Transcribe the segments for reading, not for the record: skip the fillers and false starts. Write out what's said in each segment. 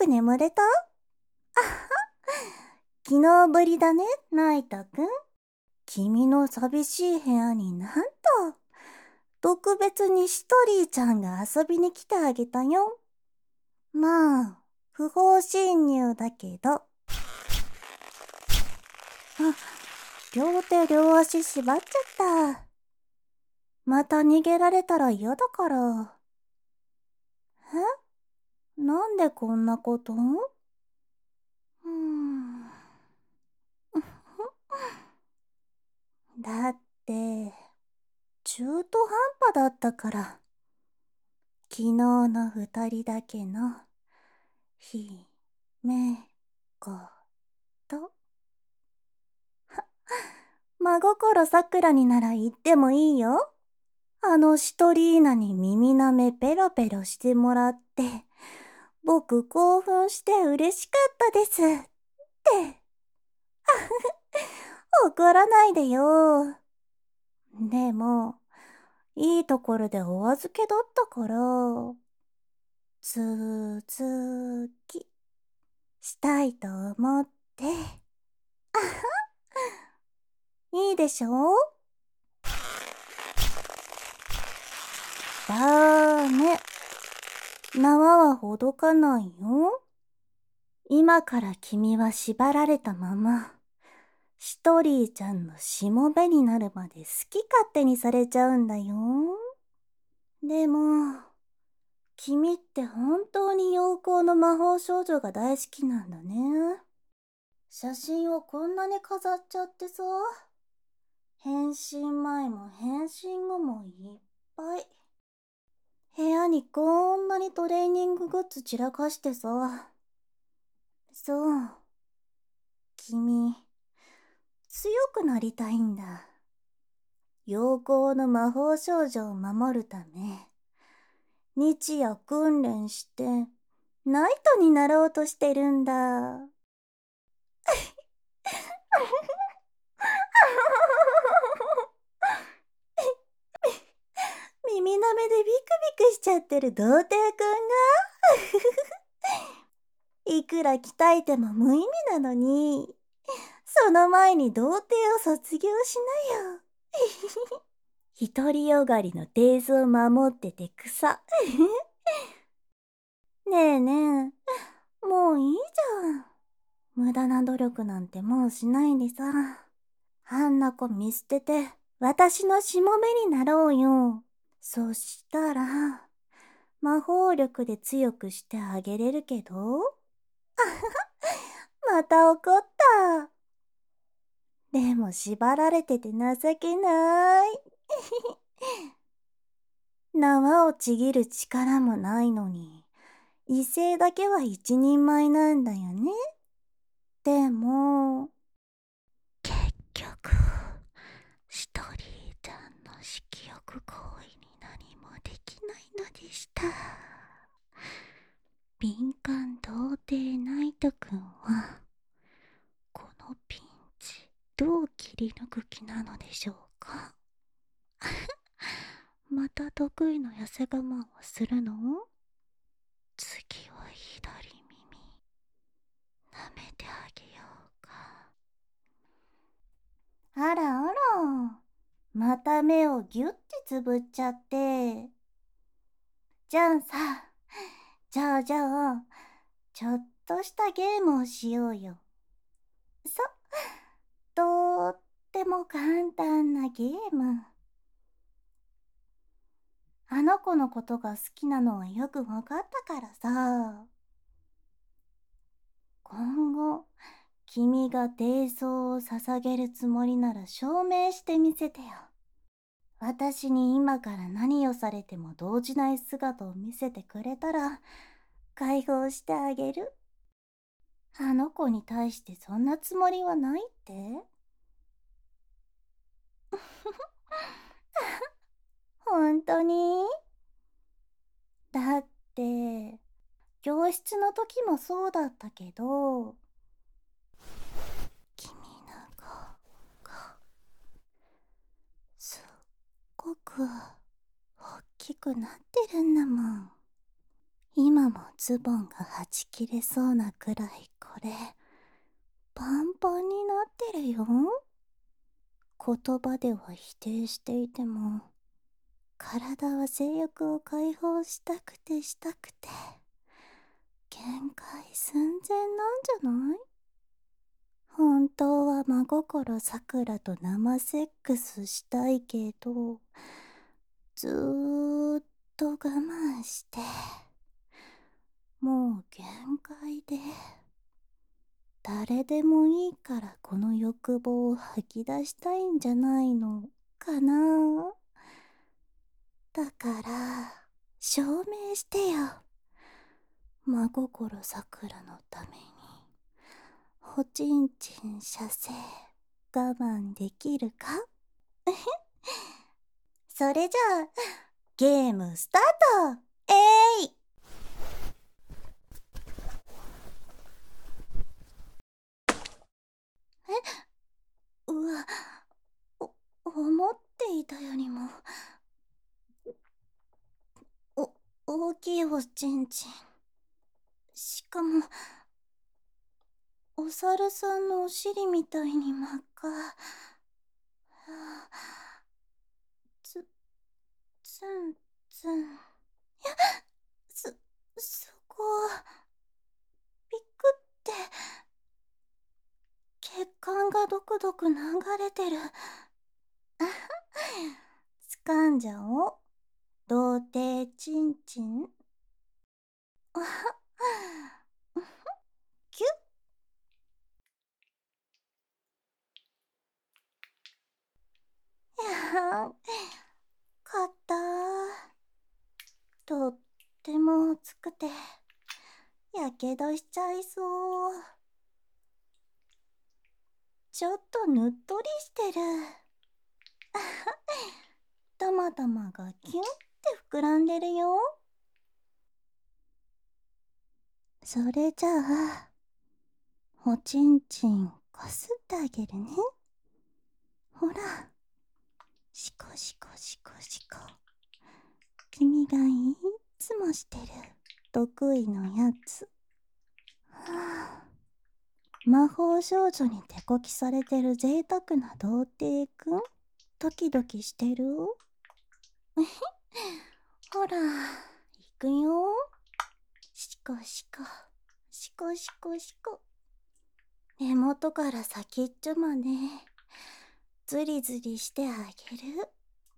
く眠れた？昨日ぶりだね、ナイタくん。君の寂しい部屋になんと、特別にシトリーちゃんが遊びに来てあげたよ。まあ、不法侵入だけど。両手両足縛っちゃった。また逃げられたら嫌だから。なんでこんなこと？だって、中途半端だったから。昨日の二人だけの、ひ、め、こと。真心さくらになら言ってもいいよ。あのシトリーナに耳なめペロペロしてもらって、僕興奮して嬉しかったですって。怒らないでよ。でも、いいところでお預けだったから、続きしたいと思って。いいでしょ？ダメ。縄はほどかないよ。今から君は縛られたまま、シトリーちゃんのしもべになるまで好き勝手にされちゃうんだよ。でも、君って本当に陽光の魔法少女が大好きなんだね。写真をこんなに飾っちゃってさ。変身前も変身後もいっぱい。部屋にこんなにトレーニンググッズ散らかしてさ。そう。君、強くなりたいんだ。陽光の魔法少女を守るため、日夜訓練して、ナイトになろうとしてるんだ。耳なめでビクビクしちゃってる童貞くんがいくら鍛えても無意味なのに、その前に童貞を卒業しなよ。独りよがりの定数を守ってて草。ねえねえ、もういいじゃん。無駄な努力なんてもうしないでさ。あんな子見捨てて、私のしもべになろうよ。そしたら、魔法力で強くしてあげれるけど。また怒った。でも縛られてて情けない。縄をちぎる力もないのに、威勢だけは一人前なんだよね。でも、結局、シトリーちゃんの色欲行為に何もできないのでした。敏感童貞ナイトくんは、このピンチ、どう切り抜く気なのでしょうか。また得意の痩せ我慢をするの？次は左耳、舐めてあげようか。あらあら、また目をギュッてつぶっちゃって。じゃあさ、じゃあ、ちょっとしたゲームをしようよ。とっても簡単なゲーム。あの子のことが好きなのはよくわかったからさ。今後、君が低層を捧げるつもりなら証明してみせてよ。私に今から何をされても動じない姿を見せてくれたら、解放してあげる。あの子に対してそんなつもりはないって？本当に？だって、教室の時もそうだったけど、君の顔がすっごく大きくなってるんだもん。今今もズボンがはち切れそうなくらいこれパンパンになってるよ。言葉では否定していても体は性欲を解放したくて限界寸前なんじゃない？本当は真心さくらと生セックスしたいけど、ずーっと我慢して、もう限界で、誰でもいいからこの欲望を吐き出したいんじゃないのかな。だから、証明してよ。真心さくらのために。おちんちん射精我慢できるか？それじゃあゲームスタート。えい。うわ、思っていたよりも大きいおちんちん。しかもお猿さんのお尻みたいに真っ赤。つつんつん。いや、そこピクって血管がドクドク流れてる。掴んじゃおう。童貞ちんちん。キュッ。やー、かったー。とっても熱くてやけどしちゃいそう。ちょっとぬっとりしてる。たまたまがキュンって膨らんでるよ。それじゃあおちんちんこすってあげるね。ほら、シコシコシコシコ。君がいつもしてる得意のやつ。はあ、魔法少女に手こきされてる贅沢な童貞くん、ドキドキしてる？ほら、いくよ。シコシコシコシコシコ。根元から先っちょまでズリズリしてあげる。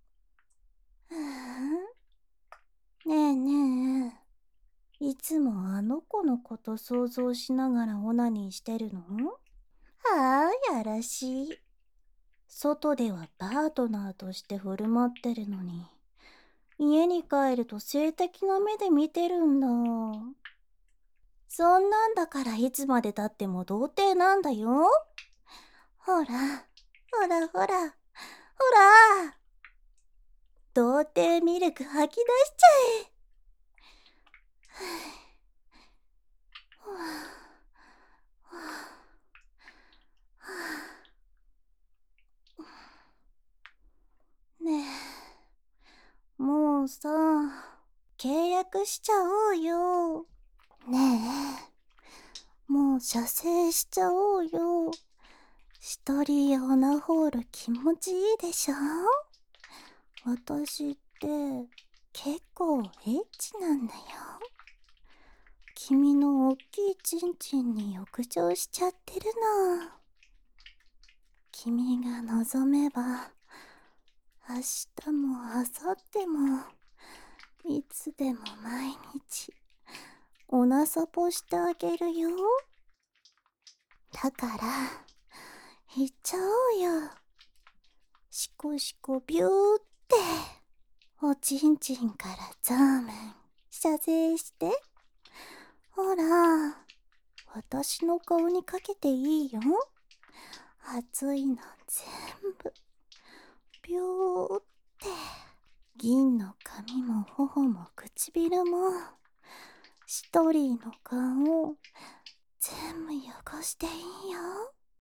ねえねえ、いつもあの子のこと想像しながらオナニーしてるの？ああ、やらしい。外ではパートナーとして振る舞ってるのに、家に帰ると性的な目で見てるんだ。そんなんだからいつまでたっても童貞なんだよ。ほら、ほらほら、ほら。童貞ミルク吐き出しちゃえ。はあはあはあ、ねえ、もうさ、契約しちゃおうよ。ねえ、もう射精しちゃおうよ。一人オナホール気持ちいいでしょ？私って結構エッチなんだよ。君の大きいチンチンに浴場しちゃってるの。君が望めば明日も明後日もいつでも毎日おなさぽしてあげるよ。だから行っちゃおうよ。シコシコビューっておちんちんからザーメン射精して。ほら、私の顔にかけていいよ。熱いの全部ビューって。銀の髪も頬も唇もシトリーの顔全部汚していいよ。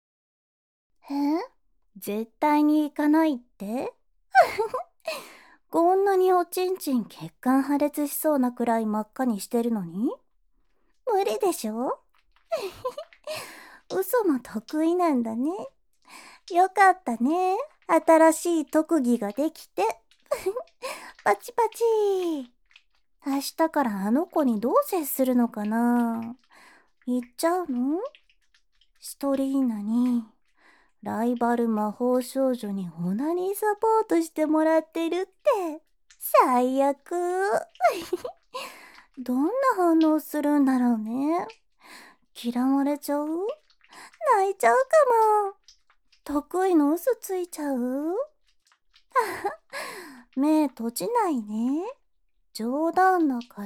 え？絶対に行かないって？ こんなにおちんちん血管破裂しそうなくらい真っ赤にしてるのに無理でしょ。嘘も得意なんだね。よかったね。新しい特技ができて。パチパチ。明日からあの子にどう接するのかな。言っちゃうの？シトリーナにライバル魔法少女にオナニーサポートしてもらってるって。最悪。どんな反応するんだろうね。嫌われちゃう？泣いちゃうかも。得意の嘘ついちゃう？目閉じないね。冗談だから。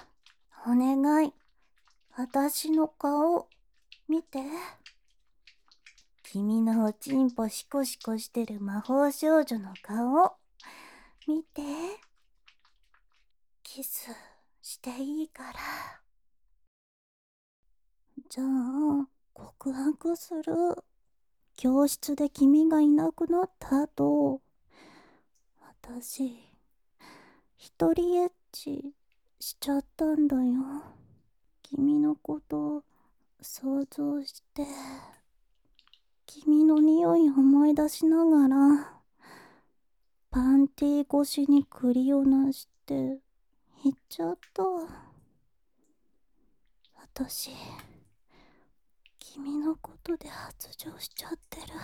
お願い。私の顔、見て。君のおちんぽシコシコしてる魔法少女の顔、見て。キスしていいから。じゃあ、告白する。教室で君がいなくなった後、私、一人エッチしちゃったんだよ。君のこと想像して、君の匂い思い出しながら、パンティー越しに栗をなして言っちゃった。私、君のことで発情しちゃってる。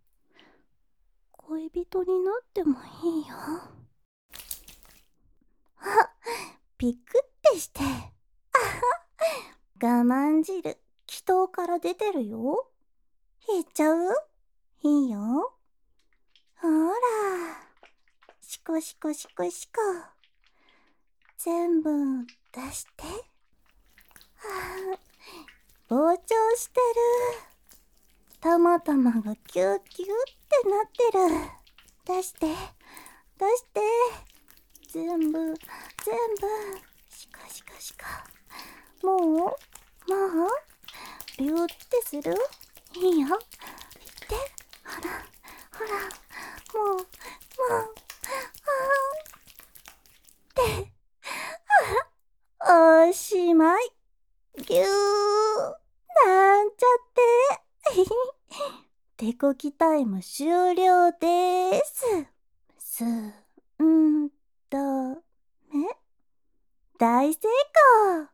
恋人になってもいいよ。あ、ピクってして。我慢汁、気筒から出てるよ。言っちゃう？いいよ。ほら。シコシコシコシコ。全部出して。膨張してる。たまたまがキューキューってなってる。出して。出して。全部。シカシカシカ。もうビューってする？いいよ。言って。ほら。もう。って。おしまい。ぎゅー。なんちゃって。手こきタイム終了でーす。すんだめ。大成功。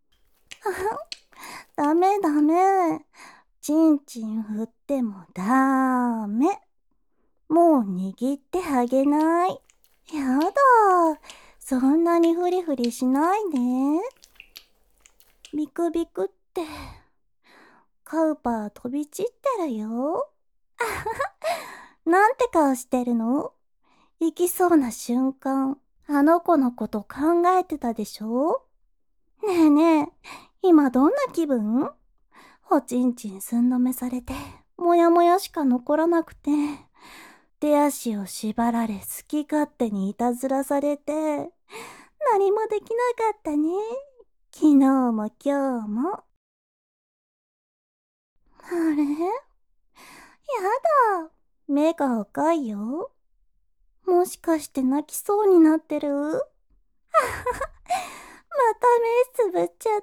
ダメ。ちんちん振ってもダメ。もう握ってあげない。やだ。そんなにフリフリしないで。ビクビクって。カウパー飛び散ってるよ。なんて顔してるの？行きそうな瞬間、あの子のこと考えてたでしょ？ねえねえ、今どんな気分？おちんちんすんのめされて、もやもやしか残らなくて、手足を縛られ好き勝手にいたずらされて、何もできなかったね。昨日も今日も。あれ？やだ。目が赤いよ。もしかして泣きそうになってる？また目つぶっちゃった。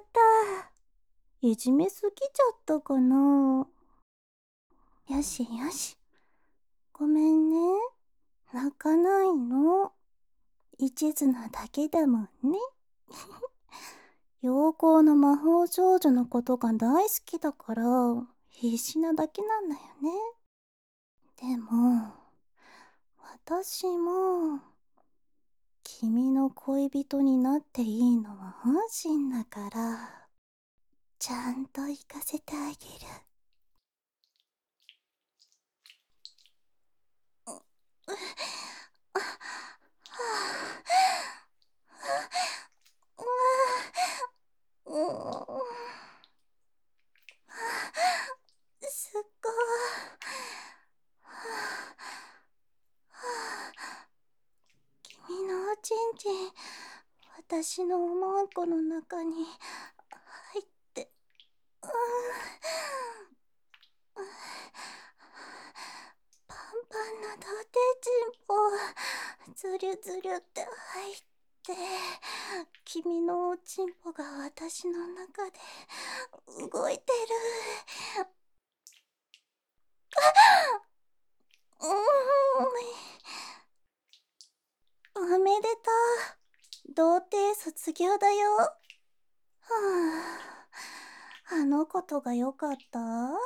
いじめすぎちゃったかな。よし。ごめんね。泣かないの。一途なだけだもんね。陽光の魔法少女のことが大好きだから必死なだけなんだよね。でも、私も君の恋人になっていいのは本心だから、ちゃんと行かせてあげる。すっごい。君のおちんちん、私のおまんこの中に入って、パンパンな童貞ちんぽ、 ずりゅずりゅって入って、君のおちんぽが私の中で動いてる。おめでとう。童貞卒業だよ。はあ、あのことがよかった？ダメ。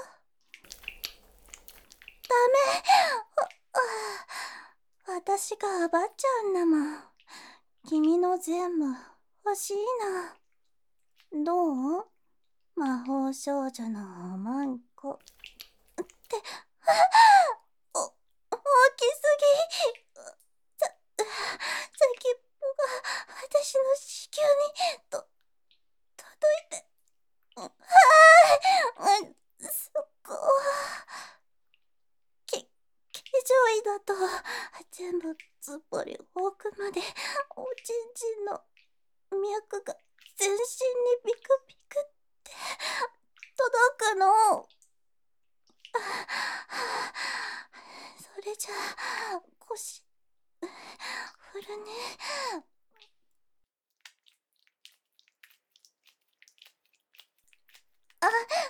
私が奪っちゃうんだもん。君の全部欲しいな。どう？魔法少女のおまんこ。って、大きすぎ。先っぽが私の子宮に届いて。そこ。気上位だと全部ずっぽり奥までおちんちんの脈が全身にビクビクって届くの。それじゃあ腰振るね。あ、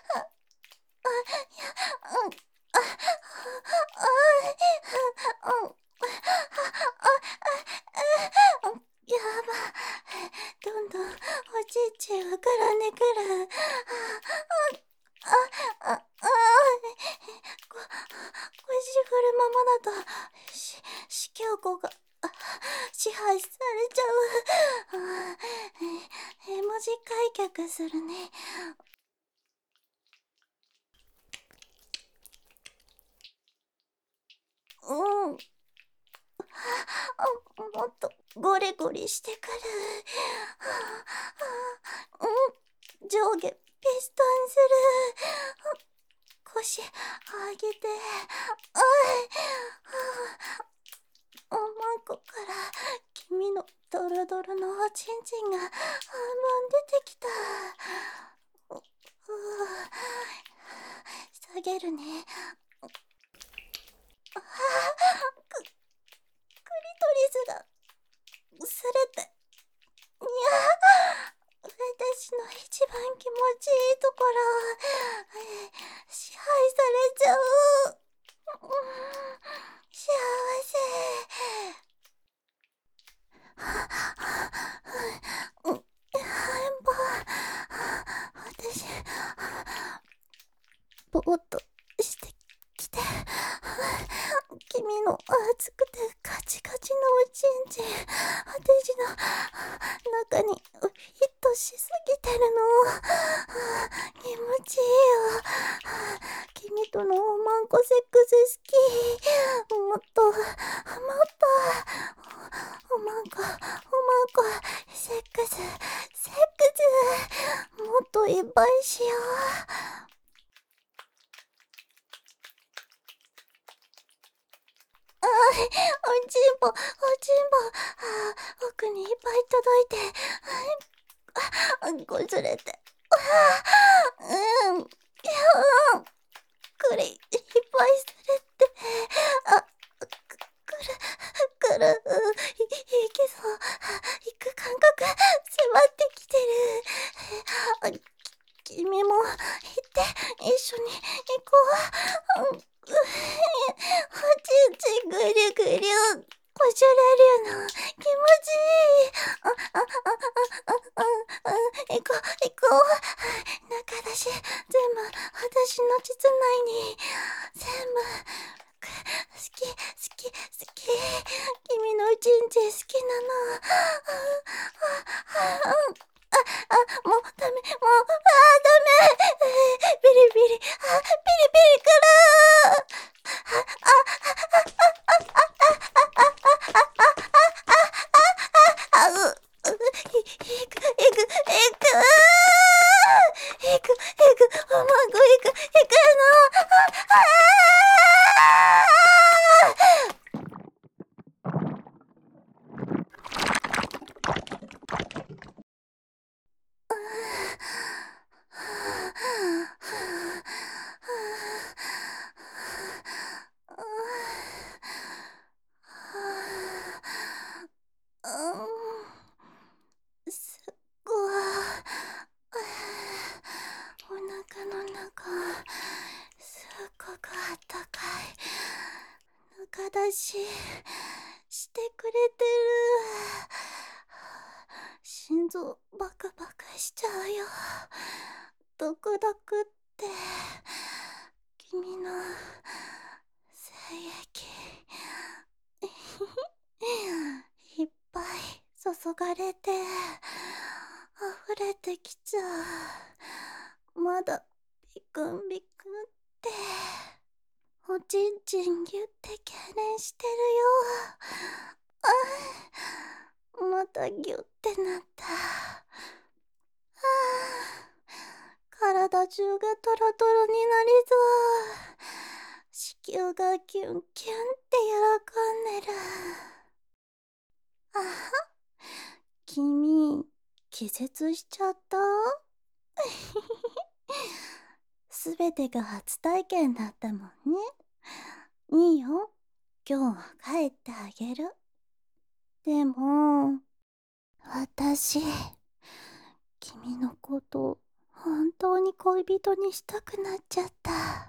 やば、どんどんおちんちん膨らんでくる。腰振るままだと子宮口が支配されちゃう。絵文字開脚するね。もっとゴリゴリしてくる。上下ピストンする。腰上げて。おまんこから君のドロドロのおちんちんが半分出てきた。下げるね。クリトリスが擦れて。にゃ、私の一番気持ちいいところ支配されちゃう。幸せ。私ぼーっとしてきて。君の熱くてカチカチのおちんちん、私の中にフィットしすぎてるの。気持ちいいよ。君とのおまんこセックス好き。もっともっとおまんこセックスもっといっぱいしよう。おちんぽ、奥にいっぱい届いて、こすれて、これいっぱいされて、くる、いけそう、行く感覚、迫ってきてる。君も行って、一緒に行こう。おちんちんぐりゅぐりゅこしられるの気持ちいい。行こう。中だし全部私の膣内に全部好き。君のおちんちん好きなの。もうダメ。ビリビリくる。おまんこ行くの。 たかいぬか出ししてくれてる。心臓バカバカしちゃうよ。ドクドクって君の精液いっぱい注がれて溢れてきちゃう。まだビクンビクンっておちんちんぎゅって痙攣してるよ。またぎゅってなった。体中がトロトロになりそう。子宮がキュンキュンって喜んでる。あは、君、気絶しちゃった？すべてが初体験だったもんね。いいよ、今日は帰ってあげる。でも、私、君のこと本当に恋人にしたくなっちゃった。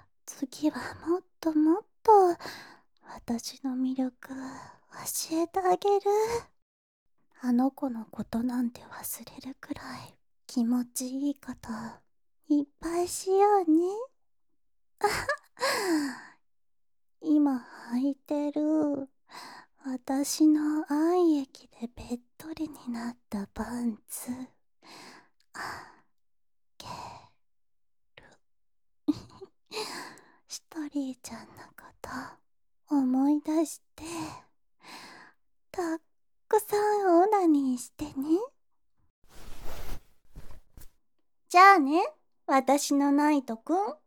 次はもっともっと私の魅力教えてあげる。あの子のことなんて忘れるくらい気持ちいいこといっぱいしようね。今履いてる私の愛液でべっとりになったパンツあげる。シトリーちゃんのこと思い出してたっくさんオナニーしてね。じゃあね、私のナイトくん。